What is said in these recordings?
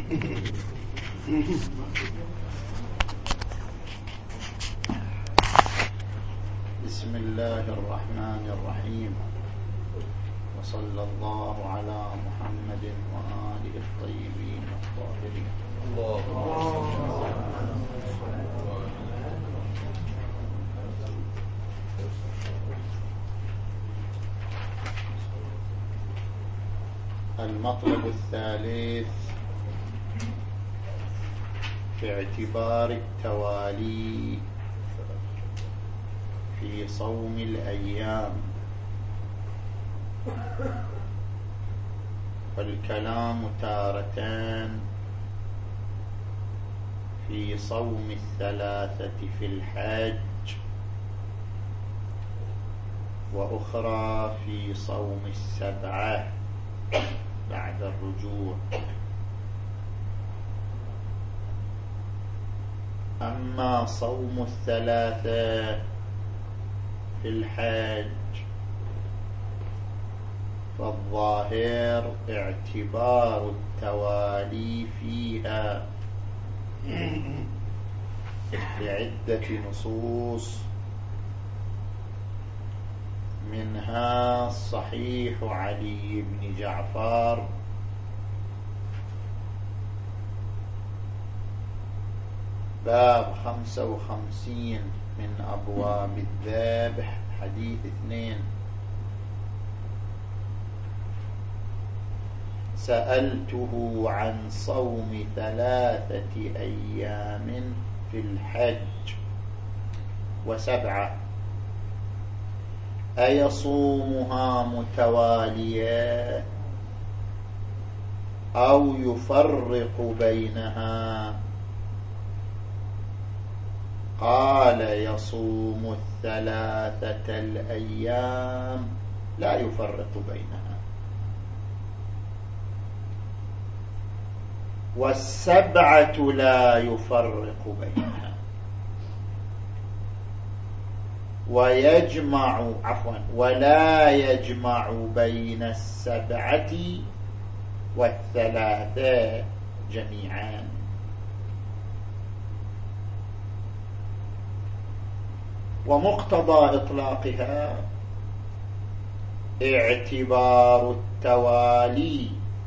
بسم الله الرحمن الرحيم، وصلى الله على محمد وآله الطيبين الطاهرين. المطلب الثالث في اعتبار التوالي في صوم الأيام. والكلام تارتان في صوم الثلاثة في الحج، وأخرى في صوم السبعة بعد الرجوع. أما صوم الثلاثة في الحج فالظاهر اعتبار التوالي فيها بعدة نصوص، منها صحيح علي بن جعفر باب 55 من أبواب الذبح حديث 2: سألته عن صوم 3 أيام في الحج و7 أيصومها متوالية أو يفرق بينها؟ قال: يصوم 3 الأيام لا يفرق بينها، و7 لا يفرق بينها، ولا يجمع بين 7 و3 جميعا. ومقتضى إطلاقها اعتبار التوالي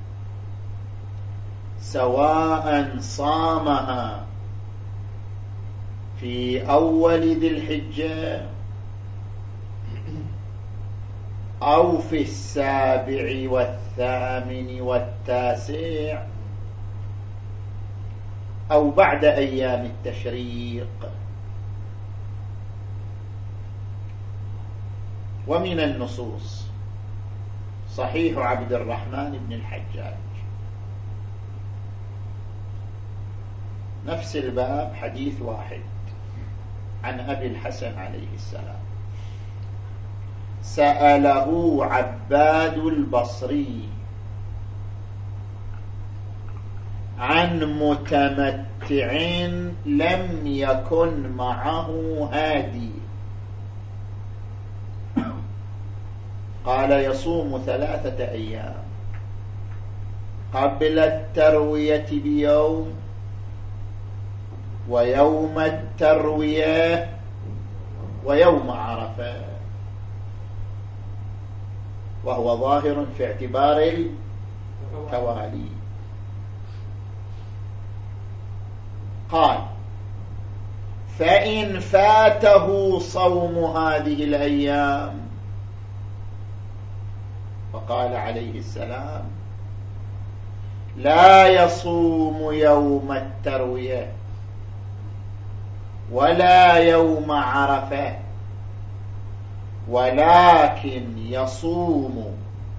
سواء صامها في أول ذي الحجة أو في 7 و8 و9 أو بعد أيام التشريق. ومن النصوص صحيح عبد الرحمن بن الحجاج، نفس الباب حديث 1 عن أبي الحسن عليه السلام: سأله عباد البصري عن متمتع لم يكن معه هادي، قال: يصوم 3 أيام قبل التروية بيوم، ويوم التروية، ويوم عرفة. وهو ظاهر في اعتبار التوالي. قال: فإن فاته صوم هذه الأيام، فقال عليه السلام: لا يصوم يوم التروية ولا يوم عرفة، ولكن يصوم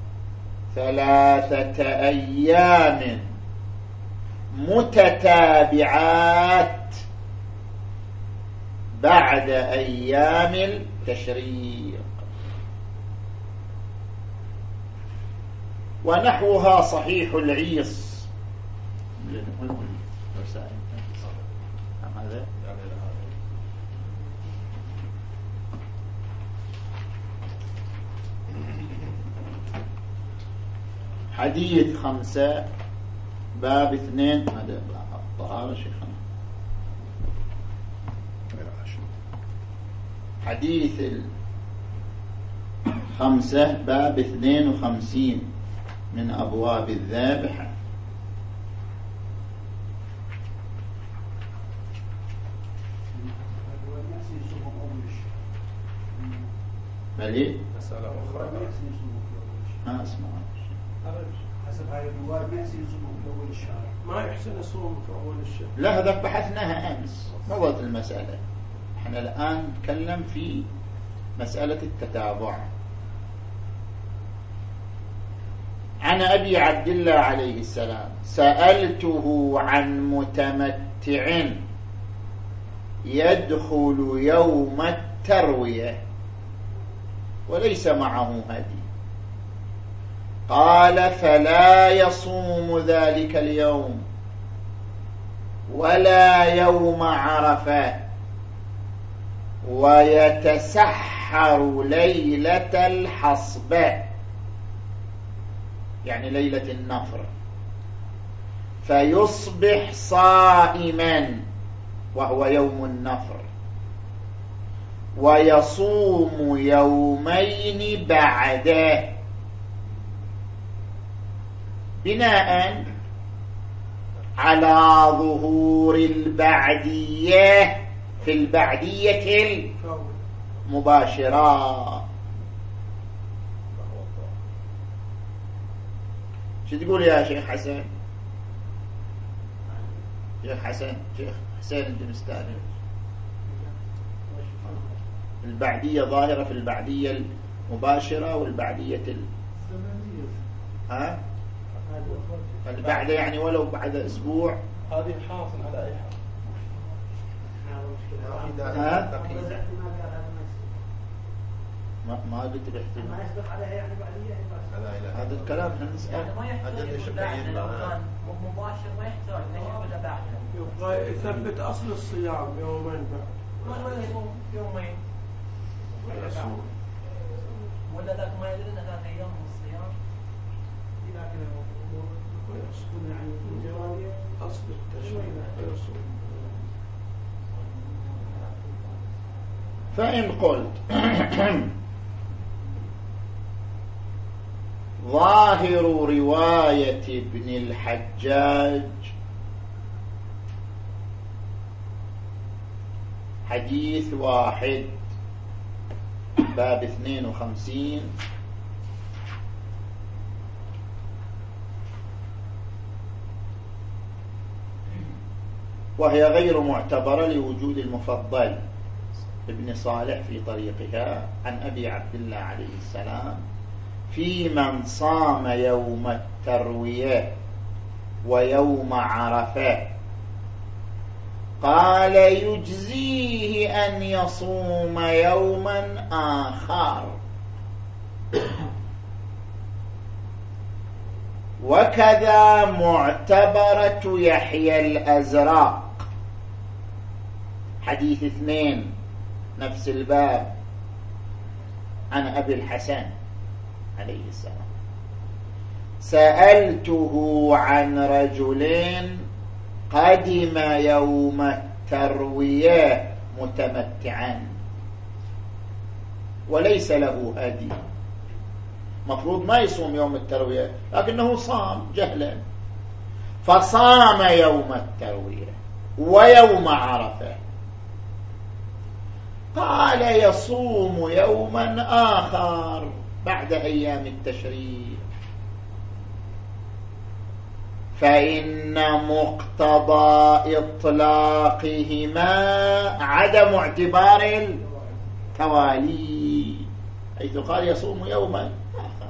3 أيام متتابعات بعد أيام التشريق. ونحوها صحيح العيص حديث 5 باب 2 هذا الطهارة شيخنا. حديث 5 باب 52 من أبواب الذابحة. بلي مسألة أخرى ما أسمع حسب هاي الرواية ما يحسن يصوم في أول الشهر، ما يحسن يصوم في أول الشهر. لا هذا بحثناها أمس، مضت المسألة. احنا الآن نتكلم في مسألة التتابع. عن أبي عبد الله عليه السلام: سألته عن متمتع يدخل يوم التروية وليس معه هدي، قال: فلا يصوم ذلك اليوم ولا يوم عرفة، ويتسحر ليلة الحصبة، يعني ليلة النفر، فيصبح صائما وهو يوم النفر، ويصوم يومين بعده، بناء على ظهور البعدية في البعدية المباشرة. شو تقول يا شيخ حسن؟ شيخ حسن، شيخ حسين انت مستانس. البعدية ظاهرة في البعدية المباشرة والبعدية ها؟ البعد يعني ولو بعد أسبوع. هذه حاصل على أي حال. ما قلت باحتمال. ما يسبق عليها يعني بعدية. هذا الكلام احنا نسأل. ما يحتاج لو كان مباشر ما يحتاج ولا بعده. يبغى يثبت أصل الصيام يومين بعد. ولا يومين ولا ذاك ما يدري أن ذاك أيام من الصيام. لكن يكون يعني جوابية أصل التشريع يصوم. فإن قلت ظاهر رواية ابن الحجاج حديث 1 باب 52 وهي غير معتبرة لوجود المفضل ابن صالح في طريقها عن أبي عبد الله عليه السلام في من صام يوم التروية ويوم عرفة، قال: يجزيه أن يصوم يوما آخر. وكذا معتبرة يحيى الأزرق حديث 2 نفس الباب عن أبي الحسن عليه السلام: سألته عن رجلين قدم يوم التروية متمتعا وليس له هدي، مفروض ما يصوم يوم التروية لكنه صام جهلا، فصام يوم التروية ويوم عرفة، قال: يصوم يوما آخر بعد أيام التشريق، فإن مقتضى إطلاقهما عدم اعتبار التوالي، حيث قال يصوم يوما آخر.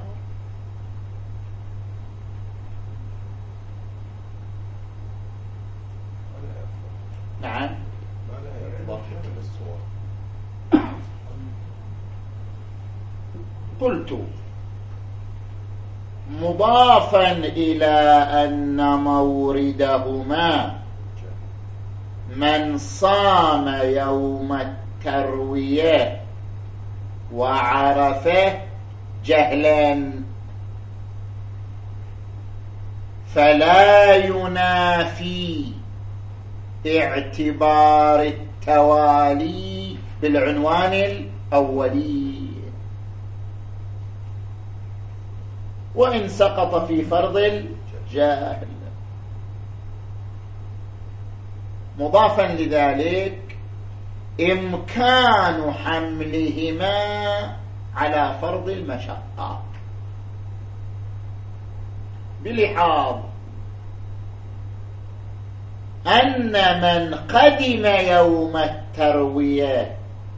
نعم. قلت مضافا إلى أن موردهما من صام يوم التروية وعرفه جهلا، فلا ينافي اعتبار التوالي بالعنوان الأولي، وإن سقط في فرض الجاهل. مضافا لذلك إمكان حملهما على فرض المشقة بلحاظ أن من قدم يوم التروية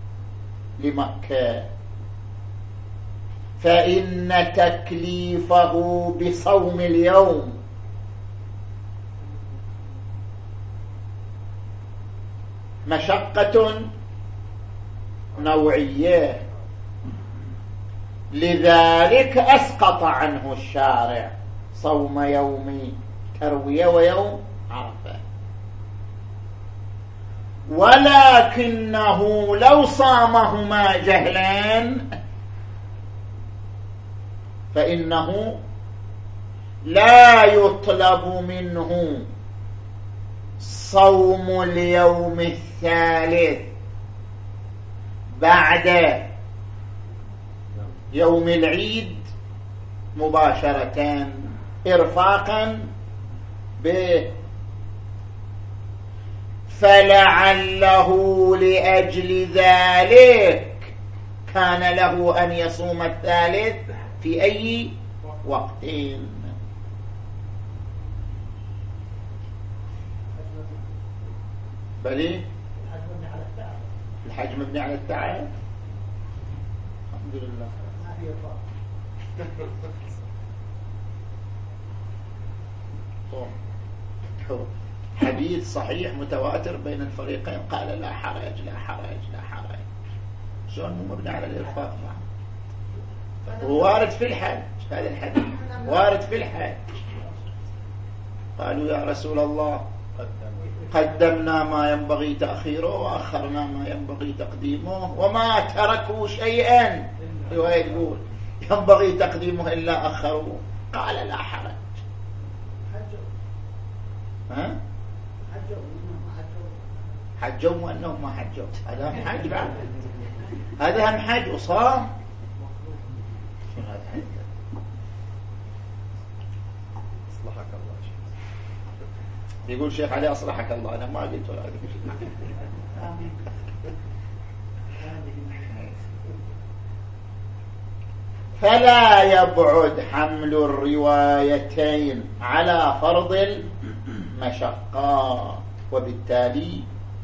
لمكة فإن تكليفه بصوم اليوم مشقة نوعية، لذلك أسقط عنه الشارع صوم يوم تروية ويوم عرفة. ولكنه لو صامهما جهلان فإنه لا يطلب منه صوم اليوم الثالث بعد يوم العيد مباشرة إرفاقا به، فلعله لأجل ذلك كان له أن يصوم الثالث في أي وقت. بلي الحج مبني على التعب. الحمد لله. حديث صحيح متواتر بين الفريقين قال لا حرج لا حرج لا حرج. شلون مو مبني على الإرفاق؟ ووارد في الحج، هذا الحديث وارد في الحج. قالوا يا رسول الله قدمنا ما ينبغي تأخيره وأخرنا ما ينبغي تقديمه وما تركوا شيئا، رواية تقول ينبغي تقديمه إلا أخروه. قال لا حرج. ها؟ حجوا وأنهم ما حجوا، هذا هم حج بعد، هذا هم حج وصام. أصلحك الله. يقول شيخ علي أصلحك الله، أنا ما قلت ولا قلت. فلا يبعد حمل الروايتين على فرض المشقة، وبالتالي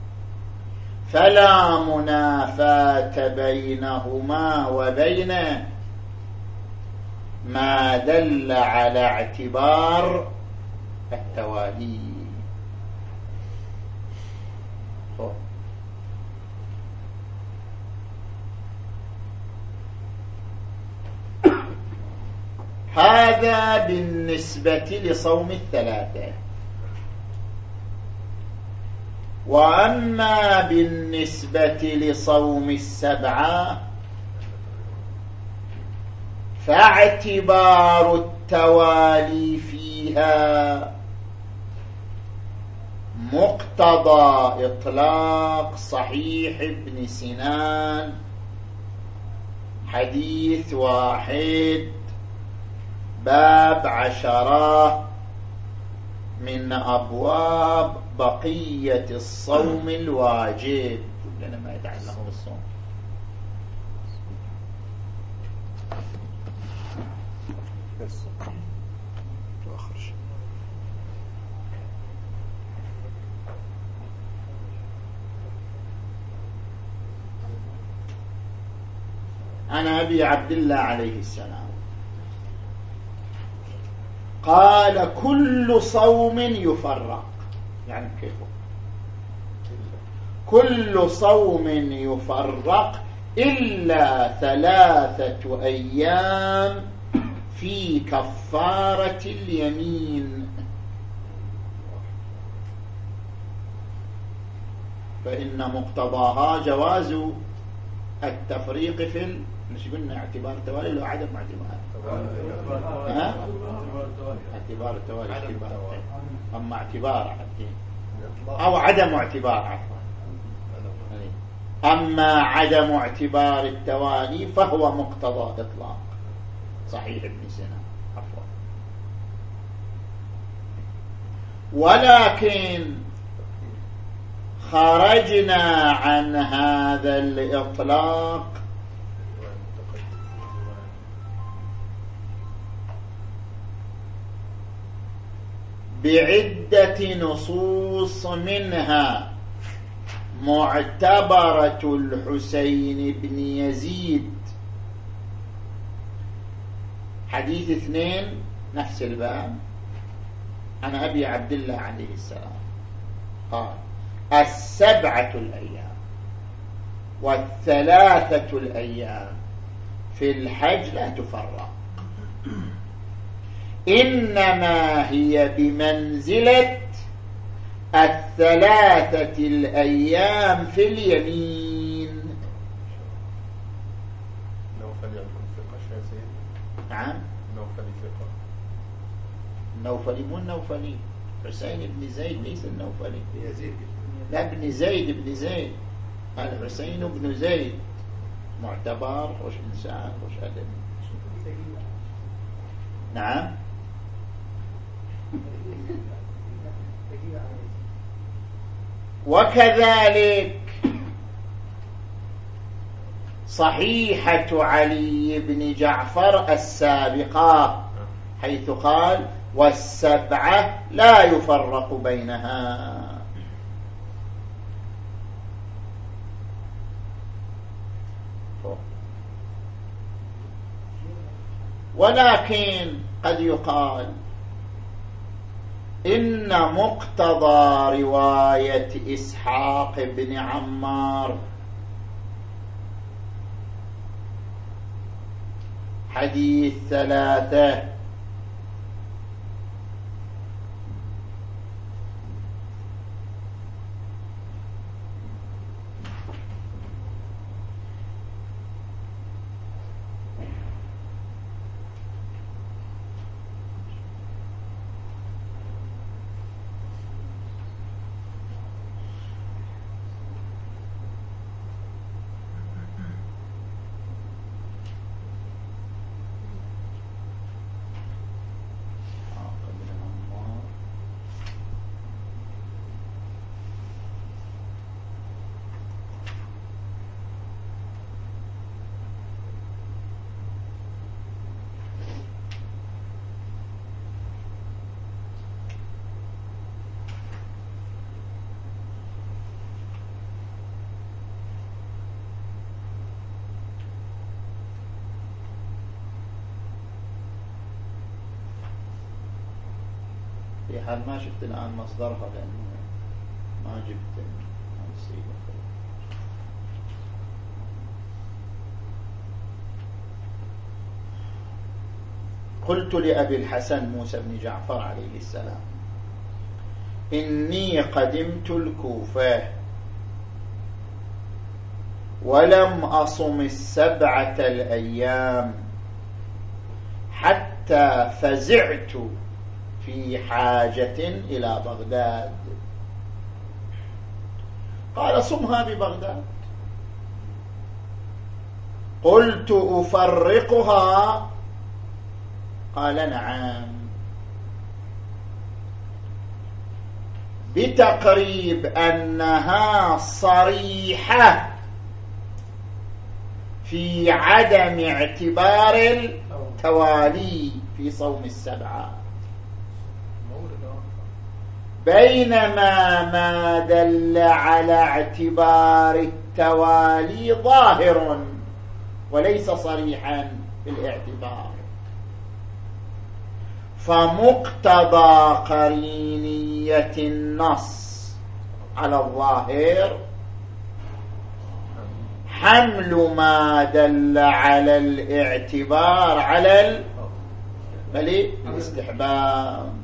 فلا منافاة بينهما وبين ما دل على اعتبار التوالي. هذا بالنسبة لصوم الثلاثة. وأما بالنسبة لصوم السبعة فاعتبار التوالي فيها مقتضى إطلاق صحيح ابن سنان حديث 1 باب 10 من أبواب بقية الصوم الواجب، لأن ما يتعلق بالصوم. عن أبي عبد الله عليه السلام قال كل صوم يفرق، يعني كيف كل صوم يفرق إلا 3 أيام في كفارة اليمين، فإن مقتضاها جواز التفريق في مش قلنا اعتبار توالي ولا عدم اعتبار؟ اعتبار التوالي اعتبار. أما اعتبار عدين أو عدم اعتبار عفوا. أما عدم اعتبار التوالي فهو مقتضى إطلاق صحيح ابن سنان عفوا. ولكن خرجنا عن هذا الإطلاق بعدة نصوص، منها معتبرة الحسين بن يزيد حديث 2 نفس الباب عن أبي عبد الله عليه السلام قال: 7 الأيام و3 الأيام في الحج لا تفرق، إنما هي بمنزلة 3 الأيام في اليمين. نوفل يكون ثقة يا سيدي؟ نعم نوفل ثقة. النوفلي مو النوفلي، حسين بن زيد ليس النوفلي. يزيد لا، ابن زيد بن زيد، الحسين بن زيد معتبر وش إنسان وش أدب. نعم. وكذلك صحيحة علي بن جعفر السابقة حيث قال: 7 لا يفرق بينها. ولكن قد يقال إن مقتضى رواية إسحاق بن عمار حديث 3 في حال ما شفت الآن مصدرها لأنه ما جبت الصيغة. قلت لأبي الحسن موسى بن جعفر عليه السلام: إني قدمت الكوفة ولم أصم 7 الأيام حتى فزعت في حاجة إلى بغداد. قال: صمها ببغداد. قلت: أفرقها؟ قال: نعم، بتقريب أنها صريحة في عدم اعتبار التوالي في صوم 7، بينما ما دل على اعتبار التوالي ظاهر وليس صريحا في الاعتبار، فمقتضى قرينية النص على الظاهر حمل ما دل على الاعتبار على الاستحباب.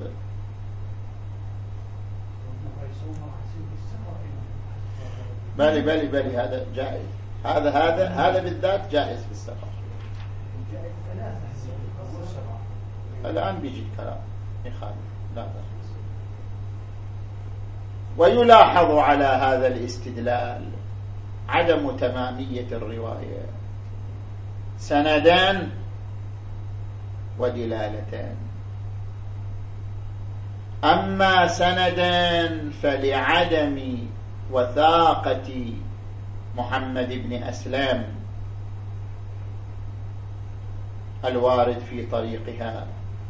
بلي هذا جائز. هذا بالذات جائز في السفر. الآن بيجي الكلام يخالف لا بأس. ويلاحظ على هذا الاستدلال عدم تمامية الرواية، سندان ودلالتان. أما سندان فلعدم وثاقة محمد بن أسلم الوارد في طريقها،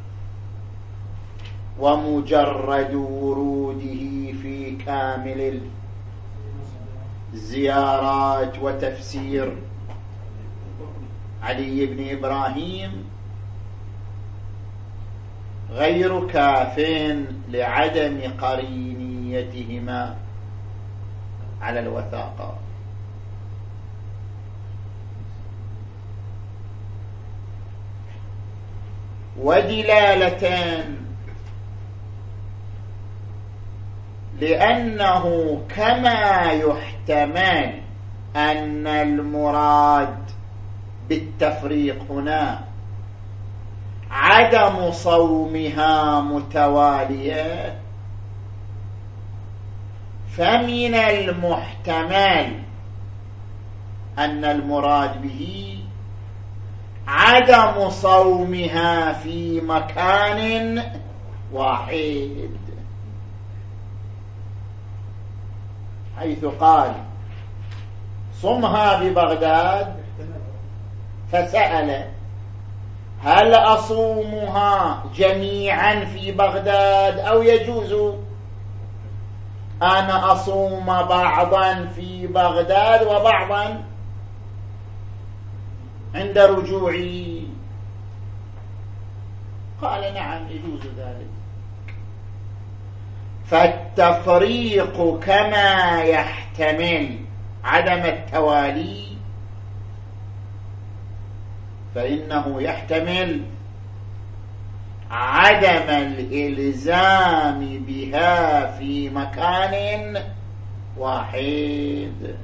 ومجرد وروده في كامل الزيارات وتفسير علي بن إبراهيم غير كاف لعدم قرينيتهما على الوثاقة. ودلالتان لأنه كما يحتمل أن المراد بالتفريق هنا عدم صومها متوالية، فمن المحتمل أن المراد به عدم صومها في مكان واحد، حيث قال صمها ببغداد، فسأل هل أصومها جميعا في بغداد أو يجوز أنا أصوم بعضا في بغداد وبعضا عند رجوعي؟ قال نعم يجوز ذلك. فالتفريق كما يحتمل عدم التوالي فإنه يحتمل عدم الإلزام بها في مكان واحد.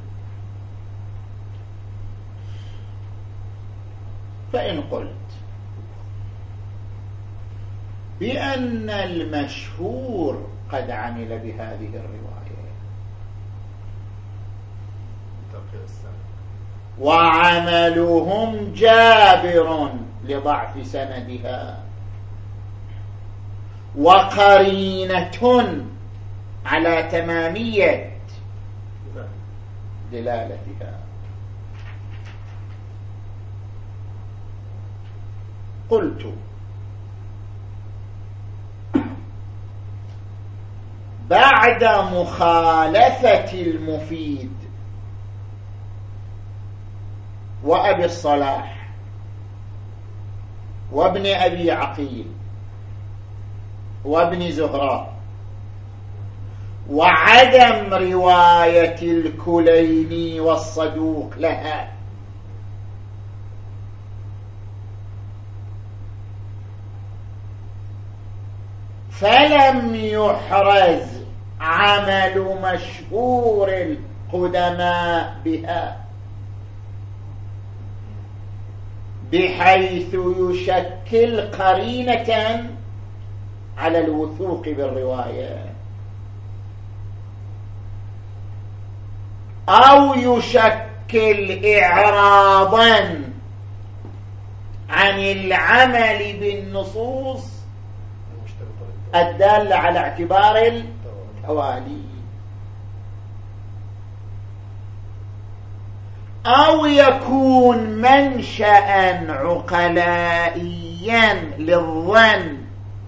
فإن قلت بأن المشهور قد عمل بهذه الرواية وعملهم جابر لضعف سندها وقرينة على تمامية دلالتها، قلت بعد مخالفة المفيد وأبي الصلاح وابن أبي عقيل وابن زهراء وعدم رواية الكليني والصدوق لها، فلم يحرز عمل مشهور القدماء بها بحيث يشكل قرينة على الوثوق بالرواية، أو يشكل إعراضا عن العمل بالنصوص الدالة على اعتبار التوالي، أو يكون منشأ عقلائيا للظن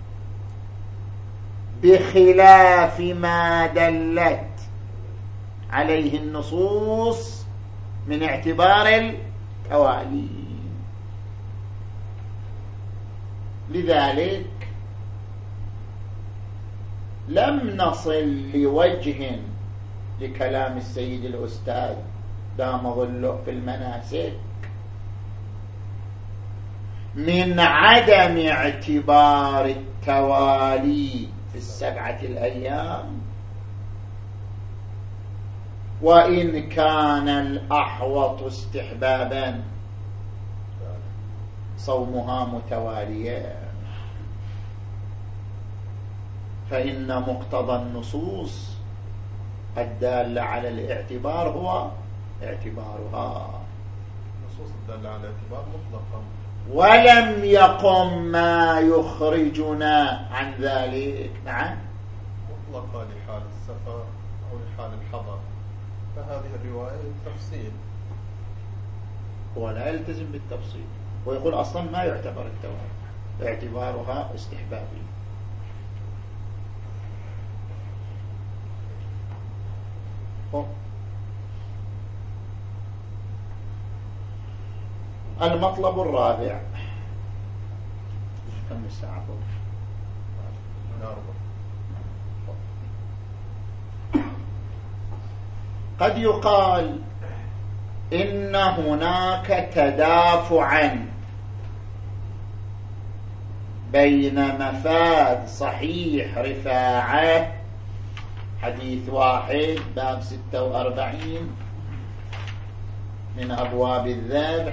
بخلاف ما دلت عليه النصوص من اعتبار التوالي. لذلك لم نصل لوجه لكلام السيد الأستاذ دام ظله في المناسك من عدم اعتبار التوالي في 7 الأيام وإن كان الأحوط استحبابا صومها متواليا، فإن مقتضى النصوص الدالة على الاعتبار هو اعتبارها، النصوص الدالة على الاعتبار مطلقا، ولم يقم ما يخرجنا عن ذلك. نعم، مطلقا لحال السفر أو لحال الحضر، فهذه الرواية تفصيل، هو لا يلتزم بالتفصيل، ويقول أصلا ما يعتبر التوالي، اعتبارها استحبابي. المطلب الرابع، كم الساعة؟ قد يقال إن هناك تدافعا بين مفاد صحيح رفاعة حديث 1 باب 46 من أبواب الذبح،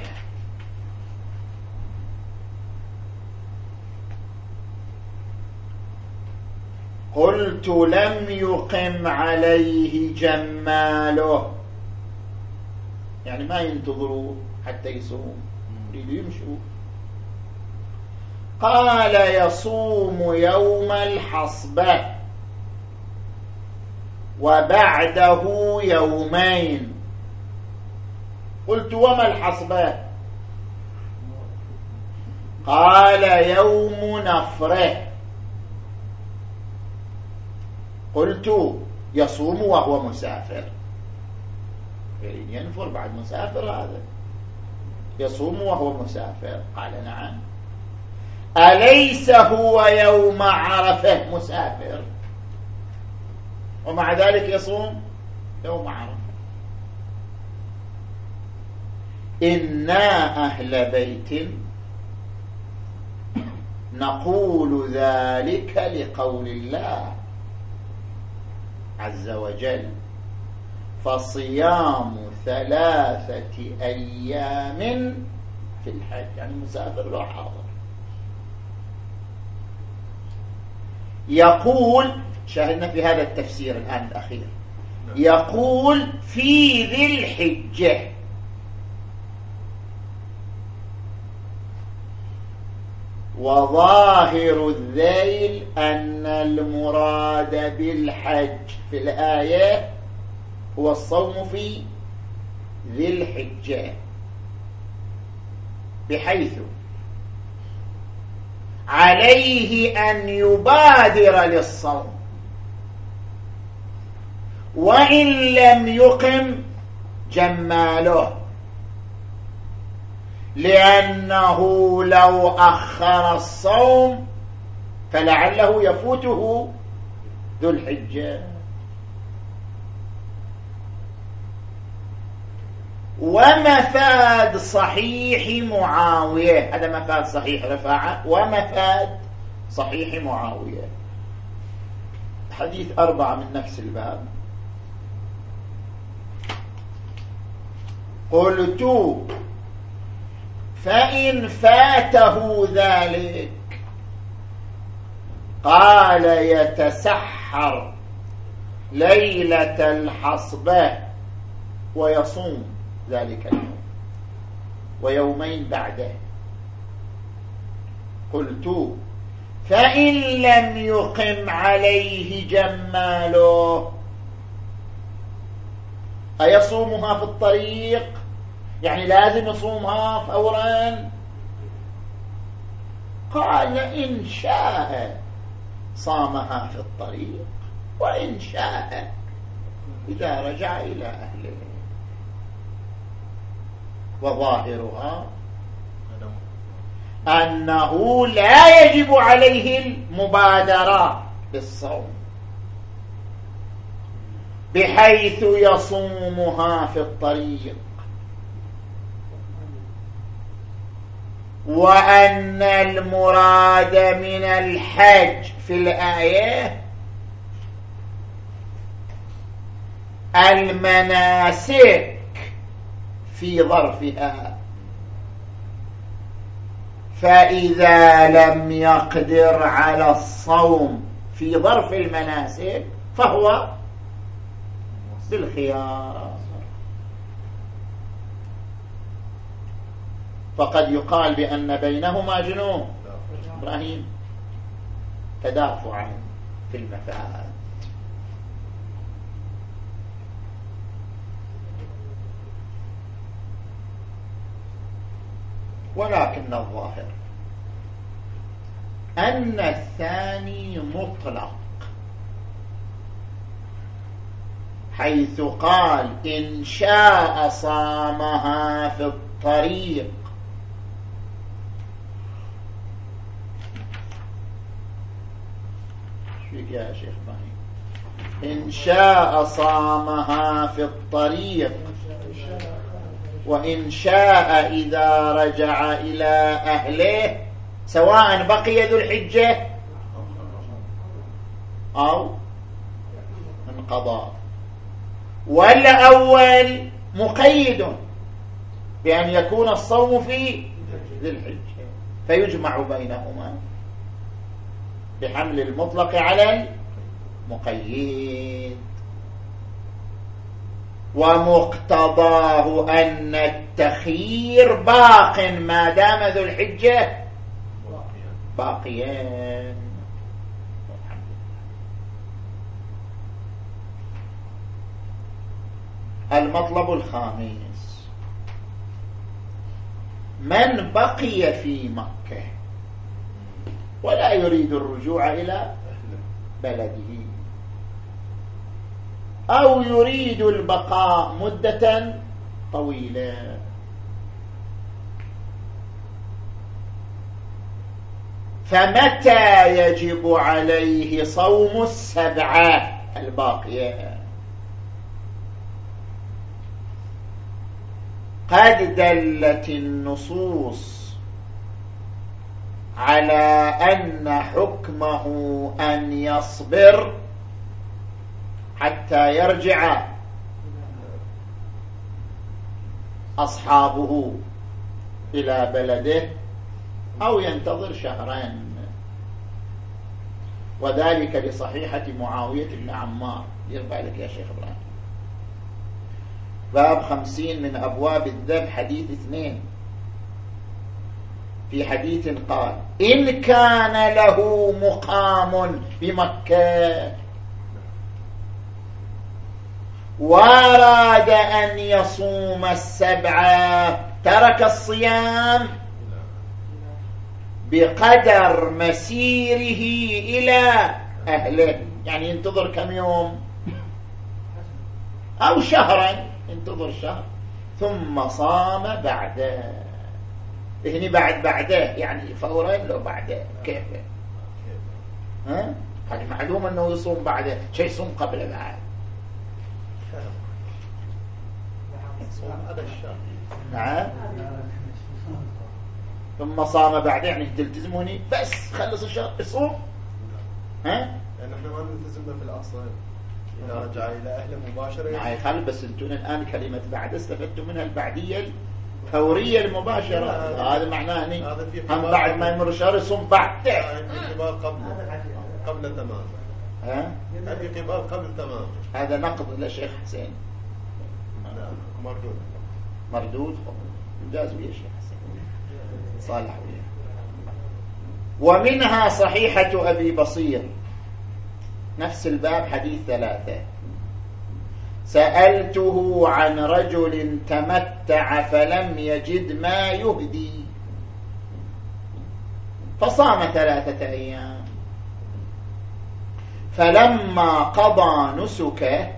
قلت لم يقم عليه جماله، يعني ما ينتظروا حتى يصوم، يريدوا يمشوا. قال يصوم يوم الحصبة وبعده يومين. قلت وما الحصبة؟ قال يوم نفره. قلت يصوم وهو مسافر، ينفر بعد مسافر، هذا يصوم وهو مسافر. قال نعم. أليس هو يوم عرفة مسافر ومع ذلك يصوم يوم عرفة؟ إنا أهل بيت نقول ذلك لقول الله عز وجل فصيام 3 أيام في الحج، يعني مسافر لا حاضر. يقول، شاهدنا في هذا التفسير الآن الأخير، يقول في ذي الحجة، وظاهر الذيل أن المراد بالحج في الآية هو الصوم في ذي الحجة، بحيث عليه أن يبادر للصوم وإن لم يقم جماله، لأنه لو أخر الصوم فلعله يفوته ذو الحجة. ومفاد صحيح معاوية، هذا مفاد صحيح رفاعة ومفاد صحيح معاوية، حديث 4 من نفس الباب. قلت فإن فاته ذلك قال يتسحر ليلة الحصبة ويصوم ذلك اليوم ويومين بعده. قلت فإن لم يقم عليه جماله أيصومها في الطريق؟ يعني لازم يصومها فورا؟ قال إن شاء صامها في الطريق وإن شاء إذا رجع إلى أهله. وظاهرها أنه لا يجب عليه المبادرة بالصوم، بحيث يصومها في الطريق، وأن المراد من الحج في الآية المناسك في ظرفها، فإذا لم يقدر على الصوم في ظرف المناسك فهو بالخيار. فقد يقال بأن بينهما جنون إبراهيم تدافعا في المفاد. ولكن الظاهر أن الثاني مطلق، حيث قال إن شاء صامها في الطريق، شو يا شيخ إبراهيم؟ إن شاء صامها في الطريق، وإن شاء إذا رجع إلى أهله، سواء بقي ذو الحجة أو انقضى. والأول مقيد بأن يكون الصوم في ذي الحجة، فيجمع بينهما بحمل المطلق على المقيد. ومقتضاه أن التخيير باق ما دام ذو الحجة باقيان. المطلب الخامس: من بقي في مكة ولا يريد الرجوع إلى بلده، أو يريد البقاء مدة طويلة، فمتى يجب عليه صوم السبعة الباقية؟ قد دلت النصوص على أن حكمه أن يصبر حتى يرجع أصحابه إلى بلده، أو ينتظر شهرين، وذلك لصحيحة معاوية بن عمار. يرفع لك يا شيخ إبراهيم باب 50 من أبواب الذبح، حديث 2. في حديث قال: إن كان له مقام بمكة واراد أن يصوم السبعة، ترك الصيام بقدر مسيره إلى أهله، يعني ينتظر كم يوم أو شهرا، ينتظر شهر ثم صام بعده. هني بعده يعني فورا لو بعده كيف؟ هذا معلوم أنه يصوم بعده، شيء يصوم قبل بعد. نعم، ثم صام بعده يعني تلتزموني بس خلص الشهر يصوم. يعني احنا ما نلتزمنا في الأصل إذا رجع إلى أهله مباشرة. يعني خل بس انتم الآن كلمة بعد استفدتوا منها البعدية الفورية المباشرة. هذا معناه أني هم بعد ما يمر شهر يصوم بعده. في قبال قبل تمام. في قبال قبل تمام. هذا نقض للشيخ حسين. مردود جاز ويا شيخ حسين صالح ويا. ومنها صحيحة أبي بصير، نفس الباب، حديث 3: سألته عن رجل تمتع فلم يجد ما يهدي فصام 3 أيام، فلما قضى نسكه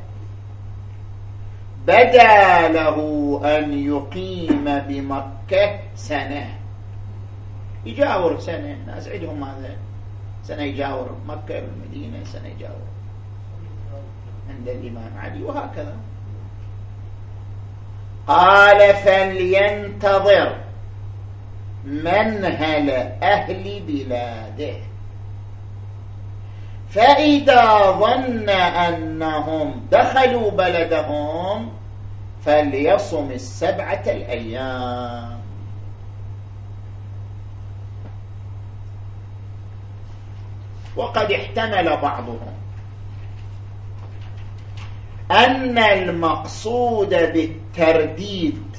بدا له أن يقيم بمكة سنة، يجاور سنة. الناس عندهم هذا، سنة يجاور مكة والمدينة، سنة يجاور عند الإمام علي، وهكذا. قال: فلينتظر منهل أهل بلاده، فإذا ظن أنهم دخلوا بلدهم فليصم 7 الأيام. وقد احتمل بعضهم أن المقصود بالترديد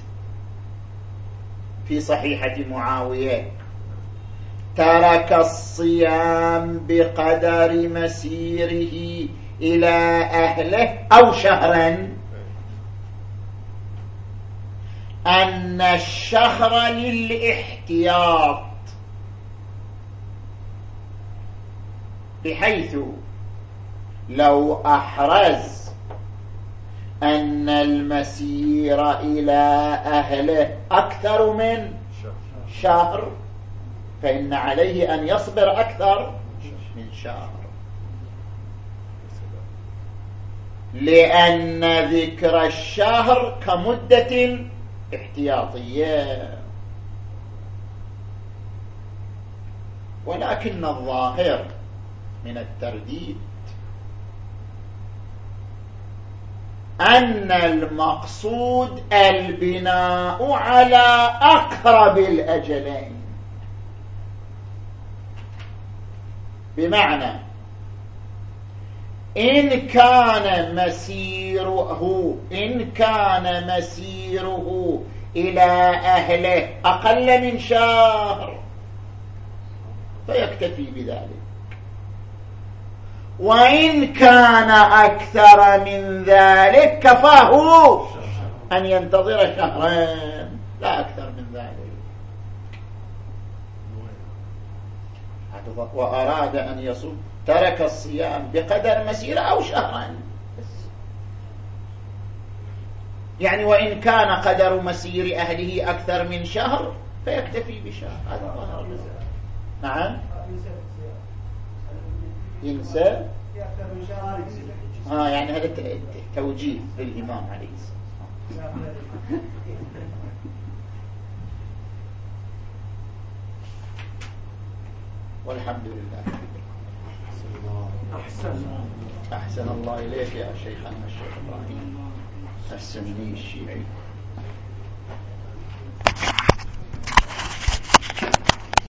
في صحيحة معاوية ترك الصيام بقدر مسيره إلى أهله أو شهرا، أن الشهر للاحتياط، بحيث لو أحرز أن المسير إلى أهله أكثر من شهر فإن عليه أن يصبر أكثر من شهر، لأن ذكر الشهر كمدة احتياطية. ولكن الظاهر من الترديد أن المقصود البناء على أقرب الأجلين، بمعنى إن كان مسيره إلى أهله أقل من شهر فيكتفي بذلك، وإن كان أكثر من ذلك كفاه أن ينتظر شهرين لا أكثر من ذلك. وأراد أن يصوم ترك الصيام بقدر مسيرة أو شهرين، يعني وإن كان قدر مسير أهله أكثر من شهر فيكتفي بشهر. هذا ظاهر. نعم ينسى يعني هذا توجيه للإمام عليه السلام. والحمد لله. أحسن الله إليك يا شيخنا الشيخ إبراهيم السني الشيعي.